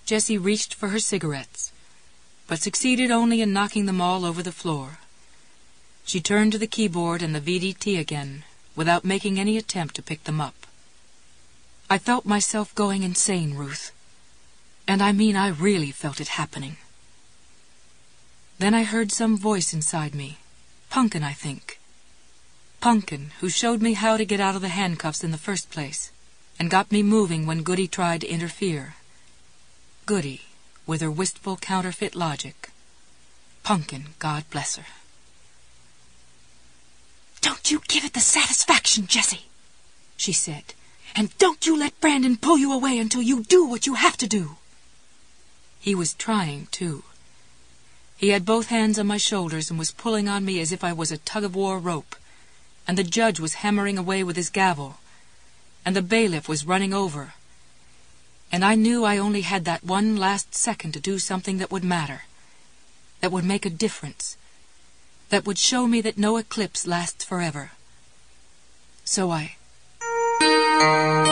Jessie reached for her cigarettes, but succeeded only in knocking them all over the floor. She turned to the keyboard and the VDT again, without making any attempt to pick them up. I felt myself going insane, Ruth. And I mean I really felt it happening. Then I heard some voice inside me. Punkin, I think. Punkin, who showed me how to get out of the handcuffs in the first place, and got me moving when Goody tried to interfere. Goody, with her wistful counterfeit logic. Punkin, God bless her. "Don't you give it the satisfaction, Jessie," she said. "And don't you let Brandon pull you away until you do what you have to do." He was trying, too. He had both hands on my shoulders and was pulling on me as if I was a tug-of-war rope, and the judge was hammering away with his gavel, and the bailiff was running over. And I knew I only had that one last second to do something that would matter, that would make a difference, that would show me that no eclipse lasts forever. So I...